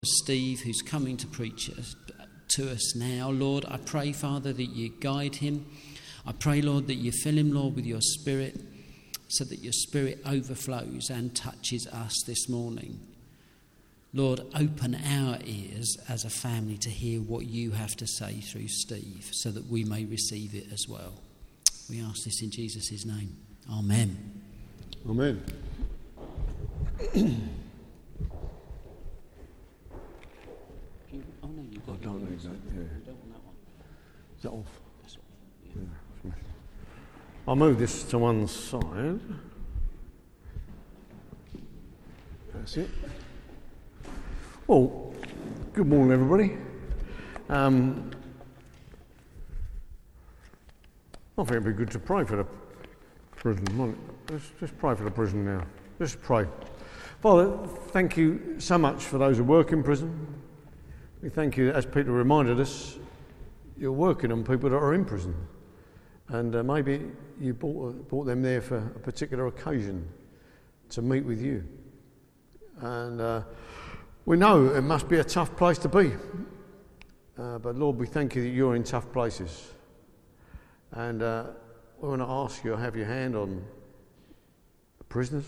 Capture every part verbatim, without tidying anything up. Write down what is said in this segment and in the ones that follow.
Steve, who's coming to preach to us now. Lord, I pray, Father, that you guide him. I pray, Lord, that you fill him, Lord, with your Spirit, so that your Spirit overflows and touches us this morning. Lord, open our ears as a family to hear what you have to say through Steve, so that we may receive it as well. We ask this in Jesus' name. Amen. Amen. Oh, no, you've got I don't need that, yeah. You don't want that one. Is that off? That's all. Yeah. Yeah. I'll move this to one side. That's it. Well, good morning, everybody. Um, I think it'd be good to pray for the prison, wouldn't it? Let's just pray for the prison now. Let's pray. Father, thank you so much for those who work in prison. We thank you, as Peter reminded us, you're working on people that are in prison. And uh, maybe you brought, brought them there for a particular occasion to meet with you. And uh, we know it must be a tough place to be. Uh, but Lord, we thank you that you're in tough places. And uh, we want to ask you to have your hand on the prisoners,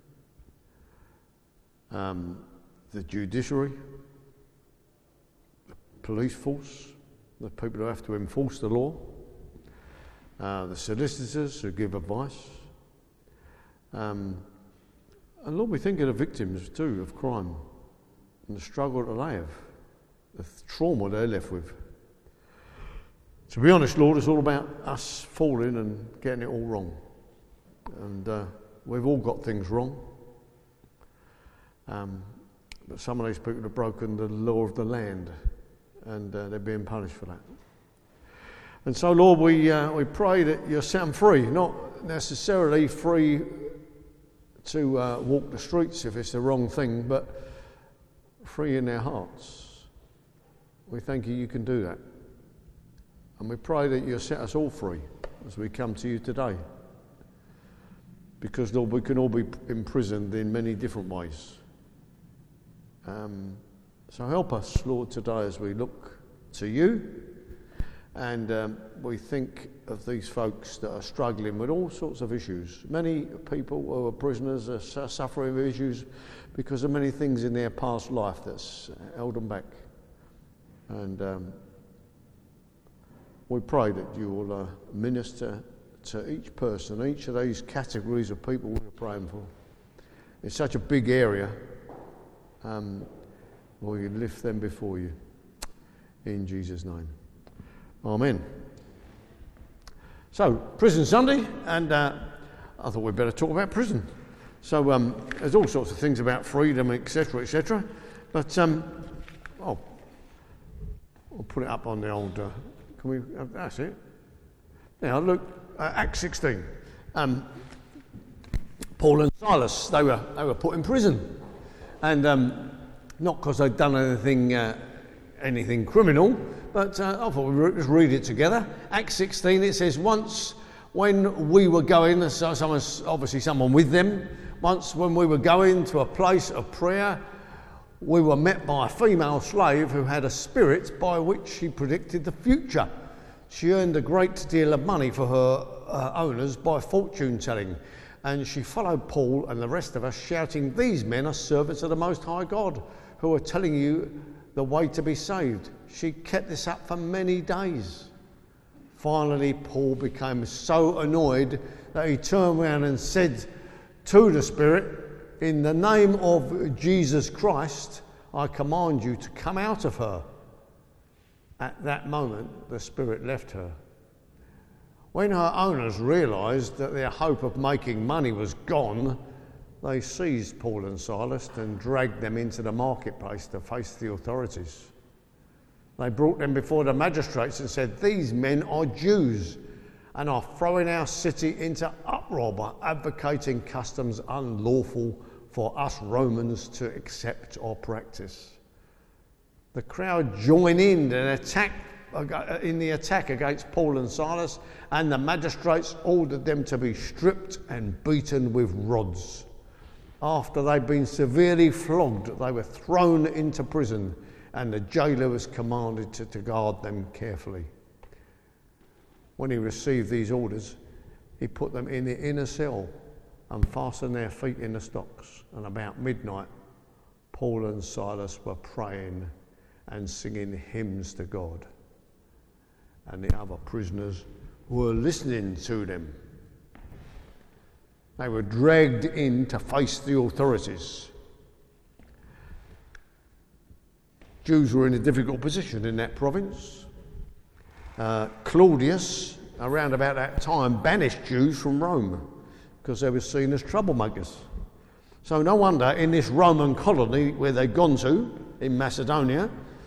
um, the judiciary, police force, the people who have to enforce the law, uh, the solicitors who give advice. Um, and Lord, we think of the victims too of crime and the struggle that they have, the trauma they're left with. To be honest, Lord, it's all about us falling and getting it all wrong. And uh, we've all got things wrong. Um, but some of these people have broken the law of the land, and uh, they're being punished for that. And so, Lord, we uh, we pray that you set them free, not necessarily free to uh, walk the streets if it's the wrong thing, but free in their hearts. We thank you you can do that. And we pray that you set us all free as we come to you today. Because, Lord, we can all be imprisoned in many different ways. Um, so help us, Lord, today as we look to you, and um, we think of these folks that are struggling with all sorts of issues. Many people who are prisoners are suffering with issues because of many things in their past life that's held them back. And um, we pray that you will uh, minister to each person, each of these categories of people we're praying for. It's such a big area. Um, we lift them before you in Jesus' name. Amen. So, Prison Sunday, and uh, I thought we'd better talk about prison. So, um, there's all sorts of things about freedom, et cetera, et cetera. But um, oh, I'll put it up on the old. Uh, can we? Uh, that's it. Now, look, uh, Acts sixteen. Um, Paul and Silas, they were they were put in prison. And um, not because they'd done anything uh, anything criminal, but uh, I thought we'd just read it together. Acts sixteen, it says, once when we were going, so someone's, obviously someone with them, once when we were going to a place of prayer, we were met by a female slave who had a spirit by which she predicted the future. She earned a great deal of money for her uh, owners by fortune telling. And she followed Paul and the rest of us, shouting, "These men are servants of the Most High God, who are telling you the way to be saved." She kept this up for many days. Finally, Paul became so annoyed that he turned around and said to the Spirit, "In the name of Jesus Christ, I command you to come out of her." At that moment, the Spirit left her. When her owners realised that their hope of making money was gone, they seized Paul and Silas and dragged them into the marketplace to face the authorities. They brought them before the magistrates and said, "These men are Jews and are throwing our city into uproar by advocating customs unlawful for us Romans to accept or practice." The crowd joined in and attacked in the attack against Paul and Silas, and the magistrates ordered them to be stripped and beaten with rods. after they'd been severely flogged, they were thrown into prison, and the jailer was commanded to, to guard them carefully. When he received these orders, he put them in the inner cell and fastened their feet in the stocks. And about midnight, Paul and Silas were praying and singing hymns to God. And the other prisoners were listening to them. They were dragged in to face the authorities. Jews were in a difficult position in that province. Uh, Claudius, around about that time, banished Jews from Rome because they were seen as troublemakers. So no wonder in this Roman colony where they'd gone to, in Macedonia,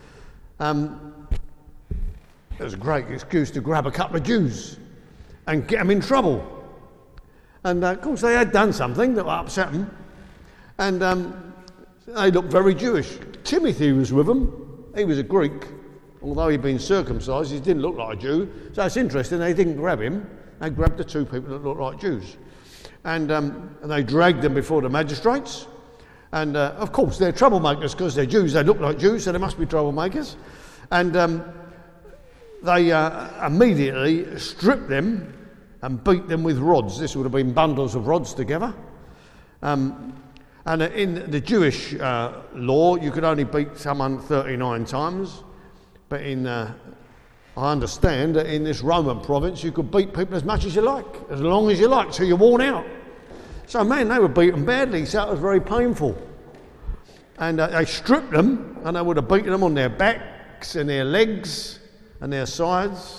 um, it was a great excuse to grab a couple of Jews and get them in trouble. And uh, of course they had done something that upset them, and um, they looked very Jewish. Timothy was with them. He was a Greek, although he'd been circumcised, he didn't look like a Jew. So it's interesting, they didn't grab him, they grabbed the two people that looked like Jews. And, um, and they dragged them before the magistrates. And uh, of course they're troublemakers because they're Jews, they look like Jews, so they must be troublemakers. And um, they uh, immediately stripped them and beat them with rods. This would have been bundles of rods together. Um, and in the Jewish uh, law, you could only beat someone thirty-nine times. But in, uh, I understand that in this Roman province, you could beat people as much as you like, as long as you like, till you're worn out. So, man, they were beaten badly, so it was very painful. And uh, they stripped them, and they would have beaten them on their backs and their legs and their sides.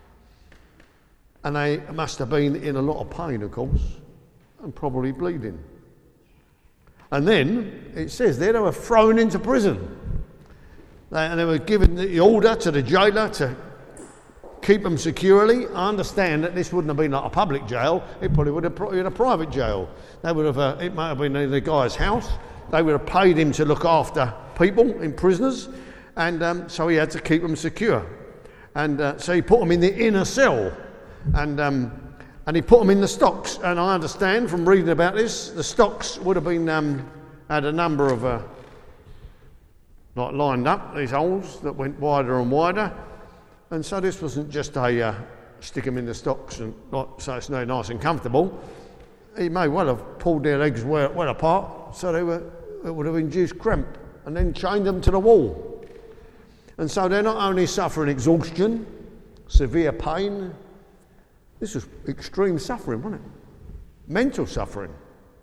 And they must have been in a lot of pain, of course, and probably bleeding. And then, it says there, they were thrown into prison. They, and they were given the order to the jailer to keep them securely. I understand that this wouldn't have been like a public jail. It probably would have been a private jail. They would have. Uh, it might have been in the guy's house. They would have paid him to look after people, in prisoners, and um, so he had to keep them secure. And uh, so he put them in the inner cell. And um, and he put them in the stocks. And I understand from reading about this, the stocks would have been um, had a number of uh, like lined up, these holes that went wider and wider. And so this wasn't just a uh, stick them in the stocks and like, so it's no nice and comfortable. He may well have pulled their legs well, well apart, so they were it would have induced cramp, and then chained them to the wall. And so they're not only suffering exhaustion, severe pain. This was extreme suffering, wasn't it? Mental suffering.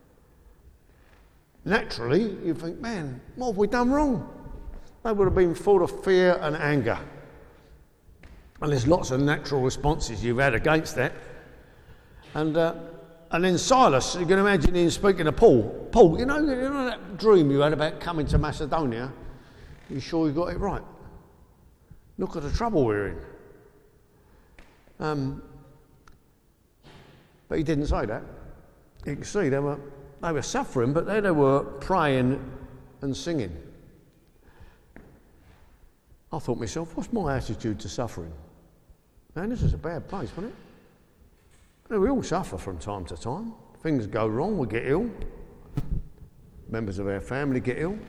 Naturally, you think, man, what have we done wrong? They would have been full of fear and anger. And there's lots of natural responses you've had against that. And uh, and then Silas, you can imagine him speaking to Paul. Paul, you know, you know that dream you had about coming to Macedonia? You sure you got it right? Look at the trouble we're in. Um, But he didn't say that. You can see they were they were suffering, but then they were praying and singing. I thought to myself, what's my attitude to suffering? Man, this is a bad place, wasn't it? You know, we all suffer from time to time. Things go wrong, we get ill. Members of our family get ill.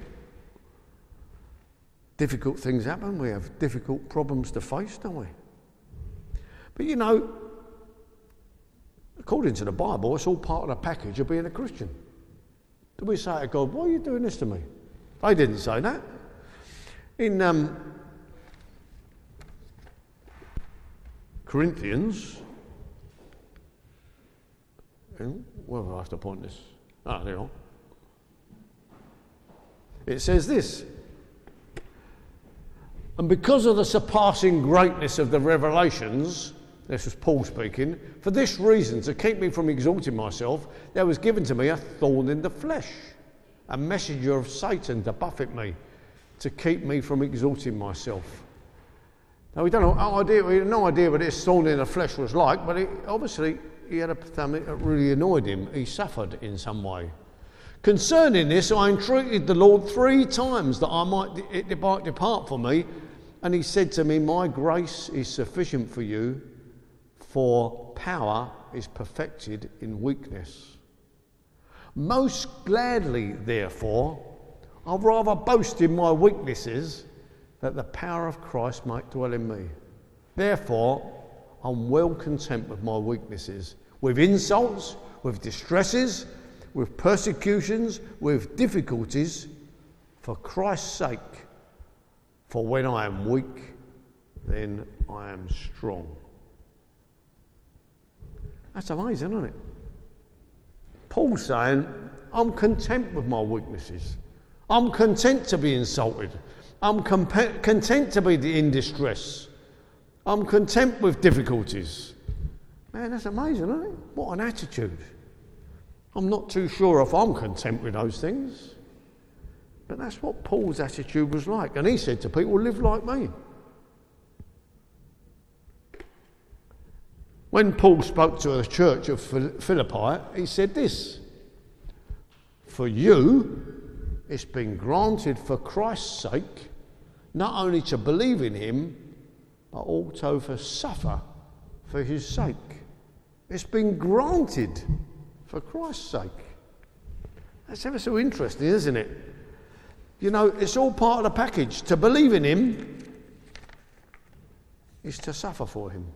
Difficult things happen, we have difficult problems to face, don't we? But you know, according to the Bible, it's all part of the package of being a Christian. Do we say to God, why are you doing this to me? They didn't say that. In um, Corinthians, where do I have to point this? Ah, there you are. It says this, and because of the surpassing greatness of the revelations, this was Paul speaking, for this reason, to keep me from exalting myself, there was given to me a thorn in the flesh, a messenger of Satan to buffet me, to keep me from exalting myself. Now we don't have no idea, we had no idea what this thorn in the flesh was like, but it, obviously he had a something that really annoyed him. He suffered in some way. Concerning this, I entreated the Lord three times that I might it might depart from me, and he said to me, my grace is sufficient for you, for power is perfected in weakness. Most gladly, therefore, I'll rather boast in my weaknesses, that the power of Christ might dwell in me. Therefore, I'm well content with my weaknesses, with insults, with distresses, with persecutions, with difficulties, for Christ's sake. For when I am weak, then I am strong. That's amazing, isn't it? Paul's saying, I'm content with my weaknesses. I'm content to be insulted. I'm comp- content to be in distress. I'm content with difficulties. Man, that's amazing, isn't it? What an attitude. I'm not too sure if I'm content with those things. But that's what Paul's attitude was like. And he said to people, live like me. When Paul spoke to the church of Philippi, he said this: for you, it's been granted for Christ's sake, not only to believe in him, but also to suffer for his sake. It's been granted for Christ's sake. That's ever so interesting, isn't it? You know, it's all part of the package. To believe in him is to suffer for him.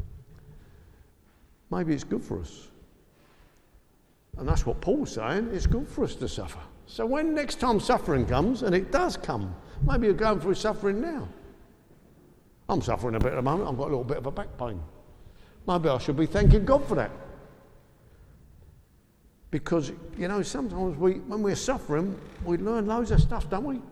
Maybe it's good for us. And that's what Paul's saying. It's good for us to suffer. So when next time suffering comes, and it does come, maybe you're going through suffering now. I'm suffering a bit at the moment. I've got a little bit of a back pain. Maybe I should be thanking God for that. Because, you know, sometimes we, when we're suffering, we learn loads of stuff, don't we?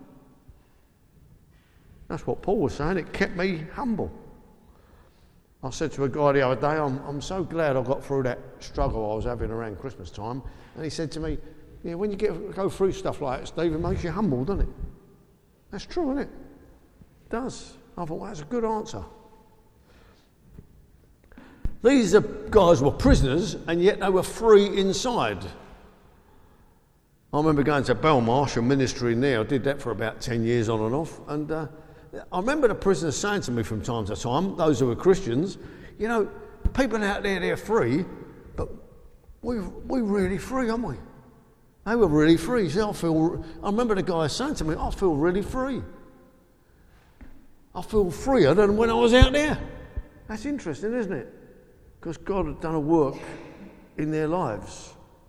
That's what Paul was saying. It kept me humble. I said to a guy the other day, I'm, I'm so glad I got through that struggle I was having around Christmas time. And he said to me, yeah, when you get go through stuff like that, Steve, it makes you humble, doesn't it? That's true, isn't it? It does. I thought, well, that's a good answer. These are guys were prisoners, and yet they were free inside. I remember going to Belmarsh and ministering there. I did that for about ten years on and off. And uh, I remember the prisoners saying to me from time to time, those who were Christians, you know, people out there, they're free, but we, we're really free, aren't we? They were really free. See, I feel. I remember the guy saying to me, I feel really free. I feel freer than when I was out there. That's interesting, isn't it? Because God had done a work in their lives.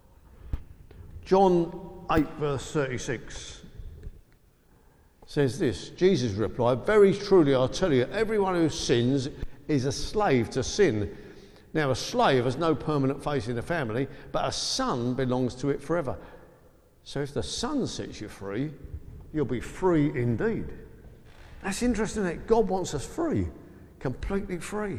John eight verse thirty-six says this: Jesus replied, very truly I tell you, everyone who sins is a slave to sin. Now a slave has no permanent place in the family, but a son belongs to it forever. So if the Son sets you free, you'll be free indeed. That's interesting, isn't it? God wants us free, completely free.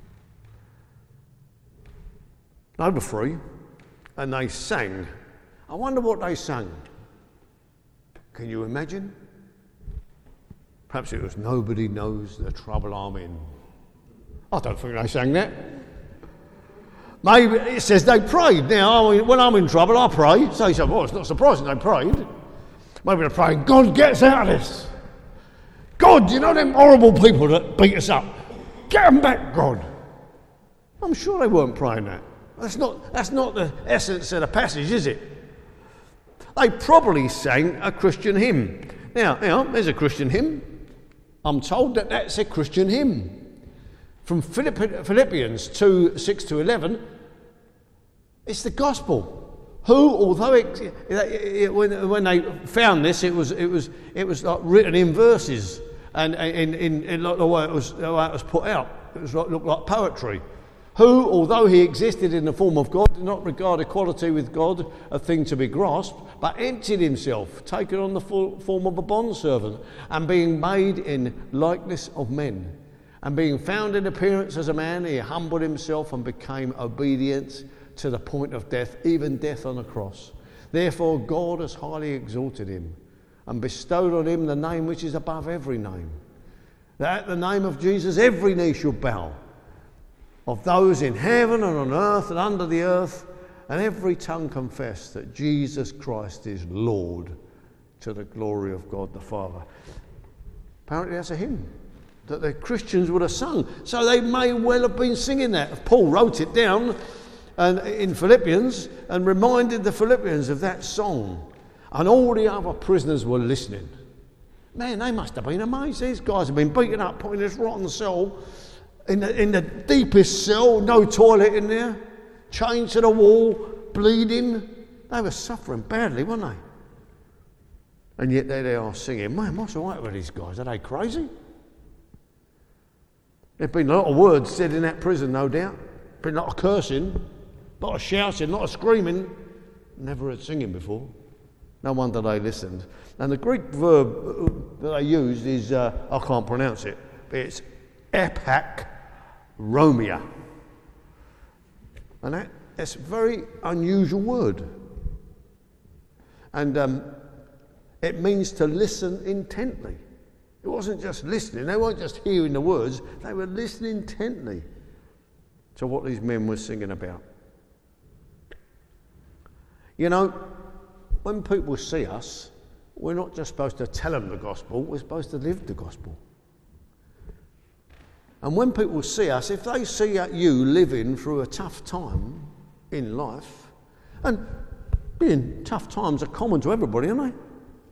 They were free, and they sang. I wonder what they sang. Can you imagine? Perhaps it was "Nobody Knows the Trouble I'm In." I don't think they sang that. Maybe it says they prayed. Now, when I'm in trouble, I pray. So you say, well, it's not surprising they prayed. Maybe they're praying, God, get us out of this. God, you know them horrible people that beat us up? Get them back, God. I'm sure they weren't praying that. That's not, that's not the essence of the passage, is it? They probably sang a Christian hymn. Now, now, there's a Christian hymn. I'm told that that's a Christian hymn. From Philippians two, six to eleven, it's the gospel. Who, although it, it, when, when they found this, it was it was it was like written in verses, and in, in, in like the way it was the way it was put out, it was like, looked like poetry. Who, although he existed in the form of God, did not regard equality with God a thing to be grasped, but emptied himself, taking on the full form of a bondservant, and being made in likeness of men. And being found in appearance as a man, he humbled himself and became obedient to the point of death, even death on a cross. Therefore God has highly exalted him and bestowed on him the name which is above every name, that at the name of Jesus every knee shall bow, of those in heaven and on earth and under the earth, and every tongue confess that Jesus Christ is Lord, to the glory of God the Father. Apparently that's a hymn that the Christians would have sung. So they may well have been singing that. If Paul wrote it down, and in Philippians and reminded the Philippians of that song. And all the other prisoners were listening. Man, they must have been amazed. These guys have been beaten up, put in this rotten cell, in the, in the deepest cell, no toilet in there, chained to the wall, bleeding. They were suffering badly, weren't they? And yet there they are singing. Man, what's all right with these guys? Are they crazy? There've been a lot of words said in that prison, no doubt. Been a lot of cursing, a lot of shouting, a lot of screaming. Never heard singing before. No wonder they listened. And the Greek verb that they used is, uh, I can't pronounce it, but it's epachromia. And that, that's a very unusual word. And um, it means to listen intently. It wasn't just listening. They weren't just hearing the words. They were listening intently to what these men were singing about. You know, when people see us, we're not just supposed to tell them the gospel, we're supposed to live the gospel. And when people see us, if they see you living through a tough time in life, and being tough times are common to everybody, aren't they?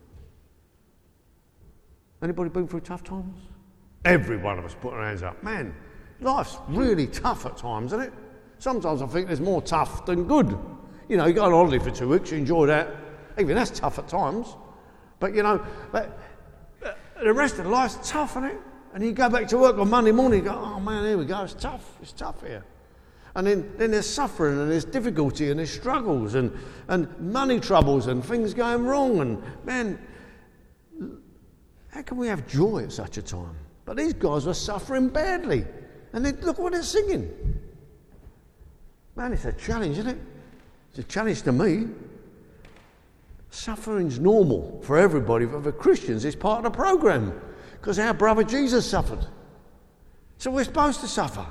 Anybody been through tough times? Every one of us put our hands up. Man, life's really tough at times, isn't it? Sometimes I think there's more tough than good. You know, you go on holiday for two weeks, you enjoy that. Even that's tough at times. But, you know, but, uh, the rest of life's tough, isn't it? And you go back to work on Monday morning, you go, oh man, here we go, it's tough, it's tough here. And then, then there's suffering and there's difficulty and there's struggles and, and money troubles and things going wrong. And man, how can we have joy at such a time? But these guys were suffering badly. And they, look what they're singing. Man, it's a challenge, isn't it? It's a challenge to me. Suffering's normal for everybody, but for Christians it's part of the program because our brother Jesus suffered. So we're supposed to suffer.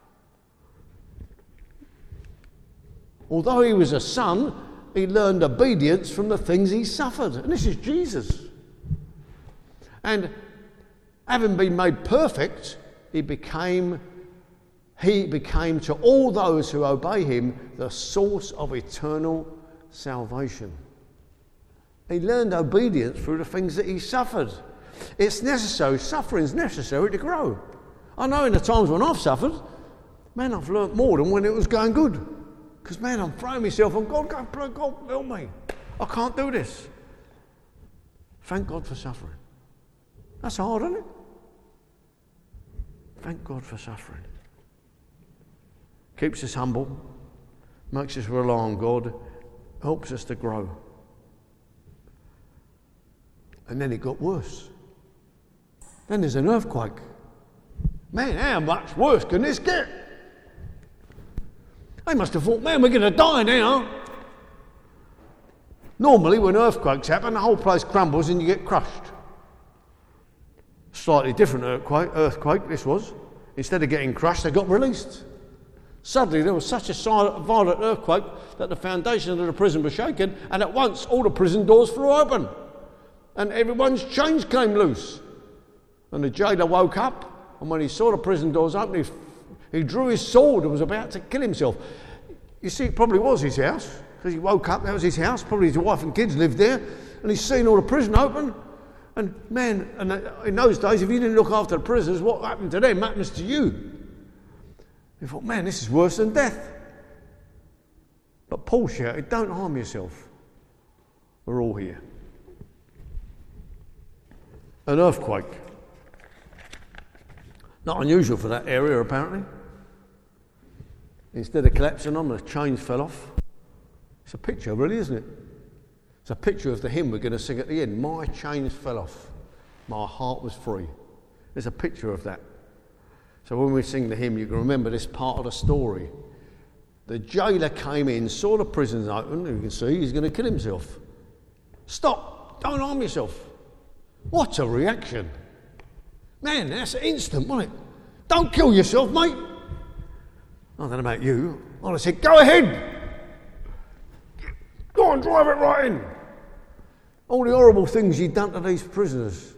Although he was a son, he learned obedience from the things he suffered. And this is Jesus. And having been made perfect, he became, he became to all those who obey him the source of eternal salvation. He learned obedience through the things that he suffered. It's necessary, suffering's necessary to grow. I know in the times when I've suffered, man, I've learnt more than when it was going good. Because, man, I'm throwing myself on God, God, God, help me. I can't do this. Thank God for suffering. That's hard, isn't it? Thank God for suffering. Keeps us humble, makes us rely on God, helps us to grow. And then it got worse. Then there's an earthquake. Man, how much worse can this get? They must have thought, man, we're going to die now. Normally, when earthquakes happen, the whole place crumbles and you get crushed. Slightly different earthquake, earthquake this was. Instead of getting crushed, they got released. Suddenly, there was such a violent earthquake that the foundation of the prison was shaken, and at once all the prison doors flew open. And everyone's chains came loose. And the jailer woke up, and when he saw the prison doors open, he, he drew his sword and was about to kill himself. You see, it probably was his house, because he woke up, that was his house, probably his wife and kids lived there, and he's seen all the prison open. And man, and in those days, if you didn't look after the prisoners, what happened to them happens to you. He thought, man, this is worse than death. But Paul shouted, don't harm yourself. We're all here. An earthquake. Not unusual for that area, apparently. Instead of collapsing on, the chains fell off. It's a picture, really, isn't it? It's a picture of the hymn we're going to sing at the end. My chains fell off. My heart was free. There's a picture of that. So when we sing the hymn, you can remember this part of the story. The jailer came in, saw the prisons open, and you can see he's going to kill himself. Stop! Don't harm yourself. What a reaction. Man, that's instant, wasn't it? Don't kill yourself, mate. I don't know about you. I'd have said, go ahead. Go on, drive it right in. All the horrible things you'd done to these prisoners.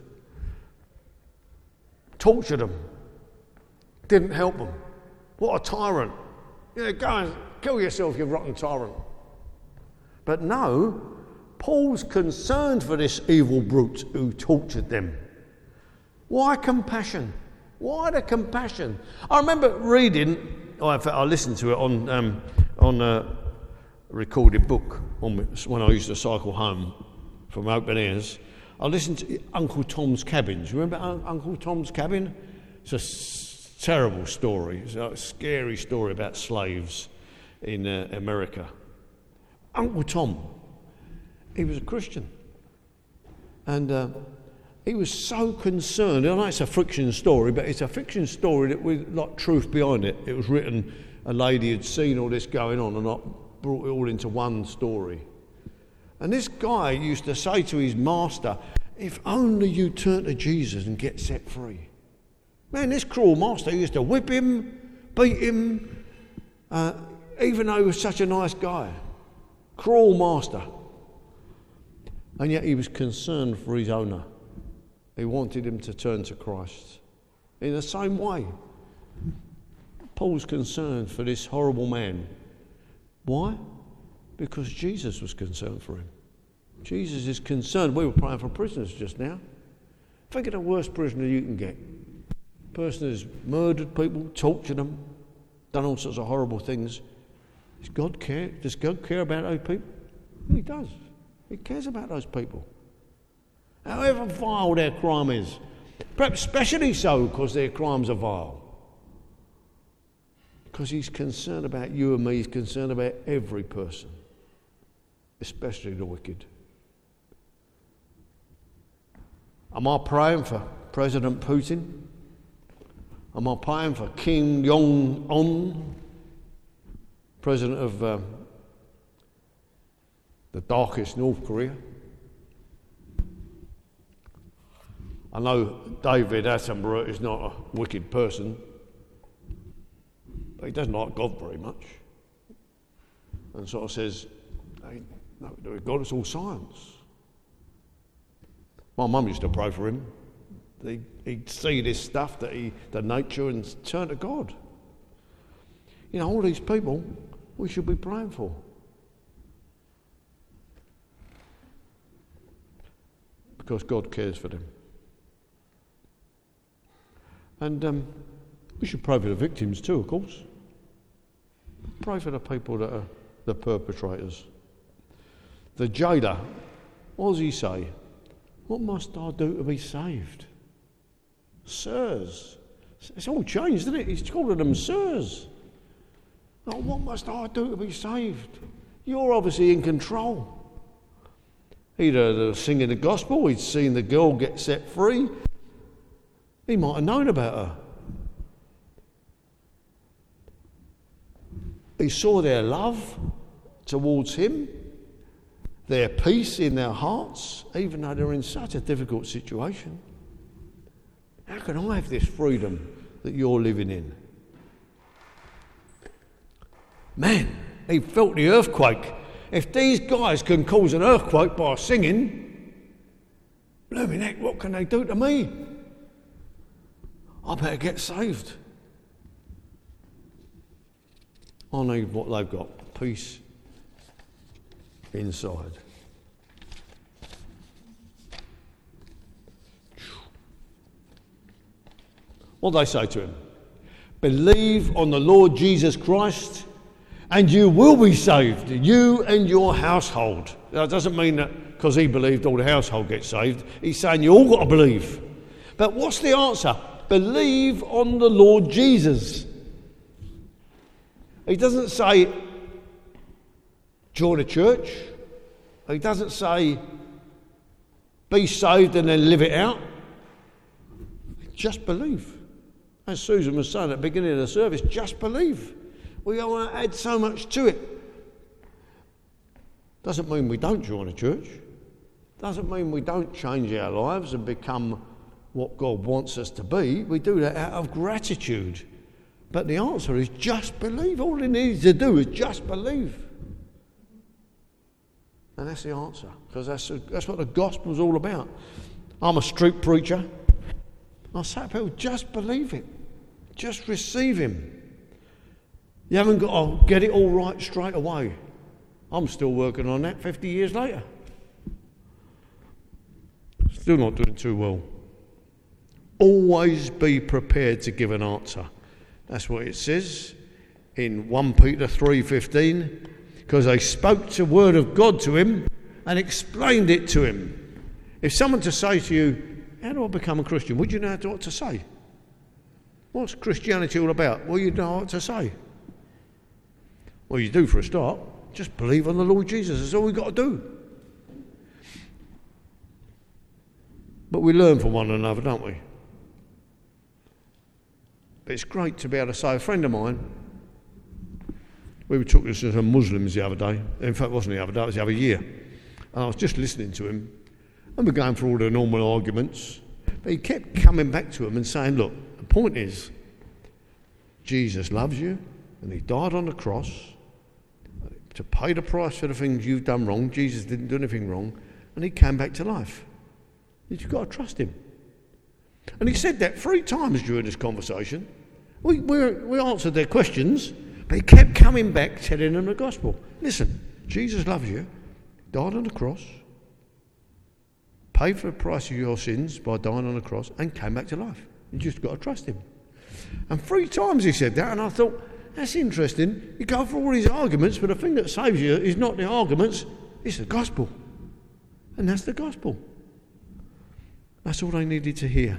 Tortured them. Didn't help them. What a tyrant. Yeah, go and kill yourself, you rotten tyrant. But no, Paul's concerned for this evil brute who tortured them. Why compassion? Why the compassion? I remember reading, oh, in fact, I listened to it on um, on a recorded book on, when I used to cycle home from open airs. I listened to Uncle Tom's Cabin. Do you remember Uncle Tom's Cabin? It's a s- terrible story. It's a scary story about slaves in uh, America. Uncle Tom, he was a Christian. And uh, he was so concerned. I know it's a fiction story, but it's a fiction story that with like truth behind it. It was written, a lady had seen all this going on and not brought it all into one story. And this guy used to say to his master, if only you turn to Jesus and get set free. Man, this cruel master used to whip him, beat him, uh, even though he was such a nice guy. Cruel master. And yet he was concerned for his owner. He wanted him to turn to Christ. In the same way, Paul's concerned for this horrible man. Why? Because Jesus was concerned for him. Jesus is concerned. We were praying for prisoners just now. Think of the worst prisoner you can get. A person who's murdered people, tortured them, done all sorts of horrible things. Does God care? Does God care about those people? He does. He cares about those people. However vile their crime is. Perhaps especially so because their crimes are vile. Because he's concerned about you and me. He's concerned about every person. Especially the wicked. Am I praying for President Putin? Am I praying for Kim Jong-un, president of uh, the darkest North Korea? I know David Attenborough is not a wicked person, but he doesn't like God very much. And sort of says, hey, no, God, it's all science. My mum used to pray for him. He, he'd see this stuff, that he, the nature, and turn to God. You know, all these people we should be praying for. Because God cares for them. And um, we should pray for the victims too, of course. Pray for the people that are the perpetrators. The jailer, what does he say? What must I do to be saved? Sirs. It's all changed, isn't it? He's calling them sirs. Oh, what must I do to be saved? You're obviously in control. He'd heard her singing the gospel. He'd seen the girl get set free. He might have known about her. He saw their love towards him, their peace in their hearts, even though they're in such a difficult situation. How can I have this freedom that you're living in? Man, he felt the earthquake. If these guys can cause an earthquake by singing, blooming heck, what can they do to me? I better get saved. I need what they've got, peace inside. What do they say to him? Believe on the Lord Jesus Christ and you will be saved, you and your household. That doesn't mean that because he believed all the household gets saved. He's saying you all got to believe. But what's the answer? Believe on the Lord Jesus. He doesn't say join a church. He doesn't say be saved and then live it out. Just believe. As Susan was saying at the beginning of the service, just believe. We want to add so much to it. Doesn't mean we don't join a church. Doesn't mean we don't change our lives and become what God wants us to be. We do that out of gratitude. But the answer is just believe. All he needs to do is just believe. And that's the answer, because that's, that's what the gospel's all about. I'm a street preacher. I say to people, just believe it. Just receive him. You haven't got to get it all right straight away. I'm still working on that fifty years later. Still not doing too well. Always be prepared to give an answer. That's what it says in First Peter three fifteen, because they spoke the word of God to him and explained it to him. If someone to say to you, how do I become a Christian? Would you know what to say? What's Christianity all about? Well, you know what to say. Well, you do for a start. Just believe on the Lord Jesus. That's all we've got to do. But we learn from one another, don't we? But it's great to be able to say, a friend of mine, we were talking to some Muslims the other day. In fact, it wasn't the other day, it was the other year. And I was just listening to him, and we're going through all the normal arguments. But he kept coming back to him and saying, look, the point is, Jesus loves you, and he died on the cross to pay the price for the things you've done wrong. Jesus didn't do anything wrong, and he came back to life. You've got to trust him. And he said that three times during this conversation. We, we, we answered their questions, but he kept coming back telling them the gospel. Listen, Jesus loves you, died on the cross, paid for the price of your sins by dying on the cross, and came back to life. You just got to trust him. And three times he said that, and I thought, that's interesting. You go through all these arguments, but the thing that saves you is not the arguments, it's the gospel. And that's the gospel. That's all they needed to hear.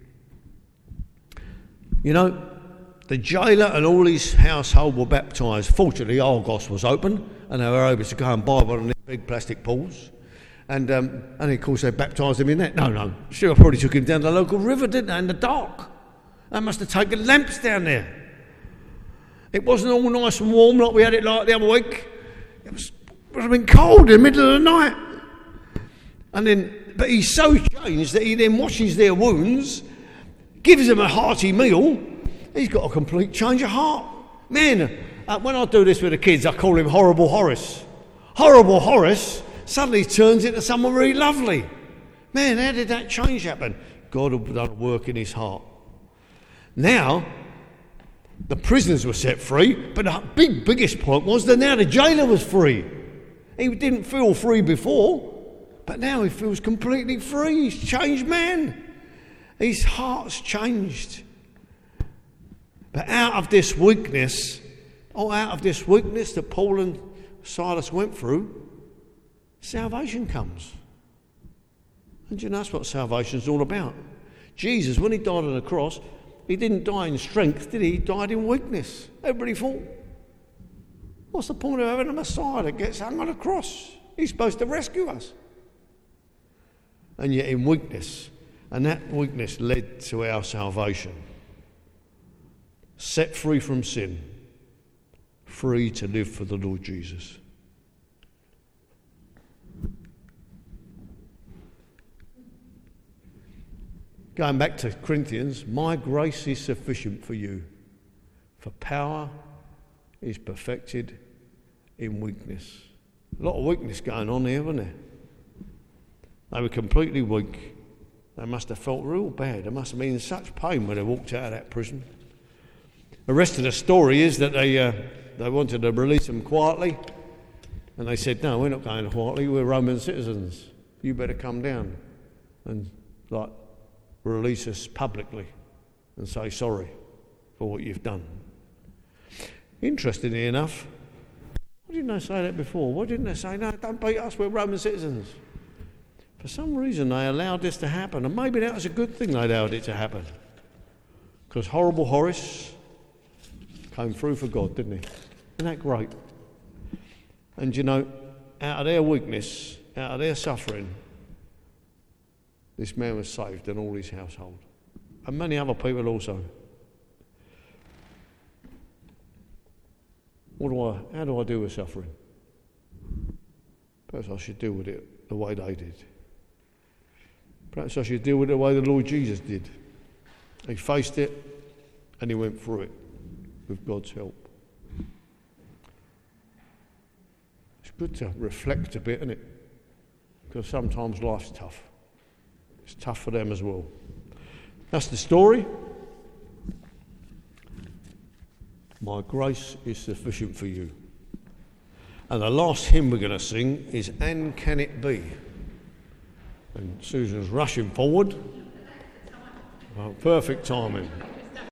You know, the jailer and all his household were baptised. Fortunately, Argos was open, and they were able to go and buy one of these big plastic pools. And, um, and of course, they baptised him in that. No, no. Sure, probably took him down to the local river, didn't they, in the dark. They must have taken lamps down there. It wasn't all nice and warm like we had it like the other week. It was, it would have been cold in the middle of the night. And then, but he's so changed that he then washes their wounds, gives them a hearty meal. He's got a complete change of heart. Man, uh, when I do this with the kids, I call him Horrible Horace. Horrible Horace suddenly turns into someone really lovely. Man, how did that change happen? God had done a work in his heart. Now, the prisoners were set free, but the big, biggest point was that now the jailer was free. He didn't feel free before, but now he feels completely free. He's a changed man. His heart's changed. But out of this weakness, oh, out of this weakness that Paul and Silas went through, salvation comes. And you know that's what salvation's all about. Jesus, when he died on the cross, he didn't die in strength, did he? He died in weakness. Everybody thought, what's the point of having a Messiah that gets hung on a cross? He's supposed to rescue us. And yet in weakness, and that weakness led to our salvation. Set free from sin, free to live for the Lord Jesus. Going back to Corinthians, my grace is sufficient for you, for power is perfected in weakness. A lot of weakness going on here, wasn't there? They were completely weak. They must have felt real bad. They must have been in such pain when they walked out of that prison. The rest of the story is that they uh, they wanted to release them quietly, and they said, no, we're not going quietly, we're Roman citizens. You better come down and like release us publicly and say sorry for what you've done. Interestingly enough, why didn't they say that before? Why didn't they say, no, don't beat us, we're Roman citizens? For some reason they allowed this to happen, and maybe that was a good thing they allowed it to happen, because Horrible Horace came through for God, didn't he? Isn't that great? And you know, out of their weakness, out of their suffering, this man was saved and all his household. And many other people also. What do I, how do I deal with suffering? Perhaps I should deal with it the way they did. Perhaps I should deal with it the way the Lord Jesus did. He faced it and he went through it with God's help. It's good to reflect a bit, isn't it? Because sometimes life's tough. It's tough for them as well. That's the story. My grace is sufficient for you. And the last hymn we're going to sing is And Can It Be? And Susan's rushing forward. Well, perfect timing.